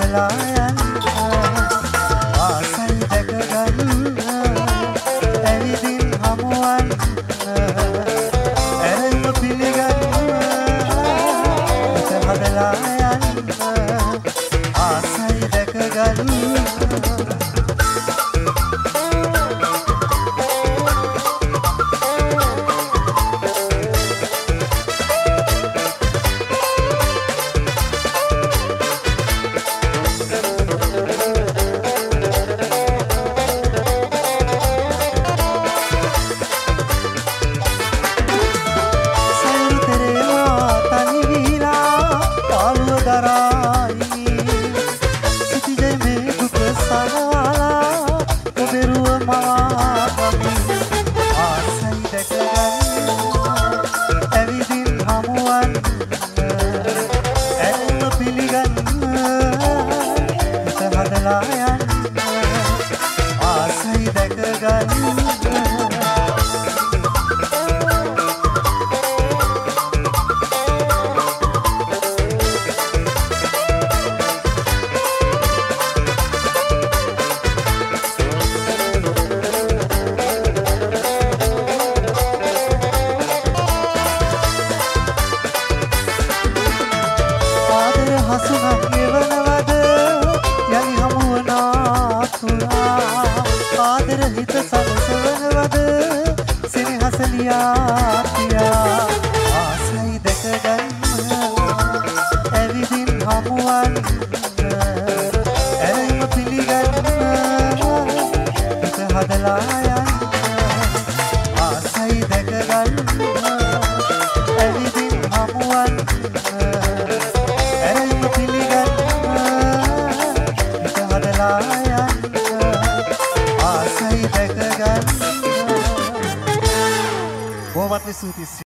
හදලා යන්න ආසයි දැක ගන්න ඇවිදින් හමුවන්න ඇරෙන්න පිළිගන්න හිත හදලා යන්න ආසයි දැක ගන්න ආදර හිත සමසවනවද සිනහස ලියා පියා ආසයි දැක ගන්න ඇවිදින් හමුවන්න ඇරෙන්න පිළිගන්න හිත හදලා යන්න ආසයි දැක ගන්න ඇවිදින් හමුවන්න ඇරෙන්න පිළිගන්න හිත හදලා Boa Patrícia.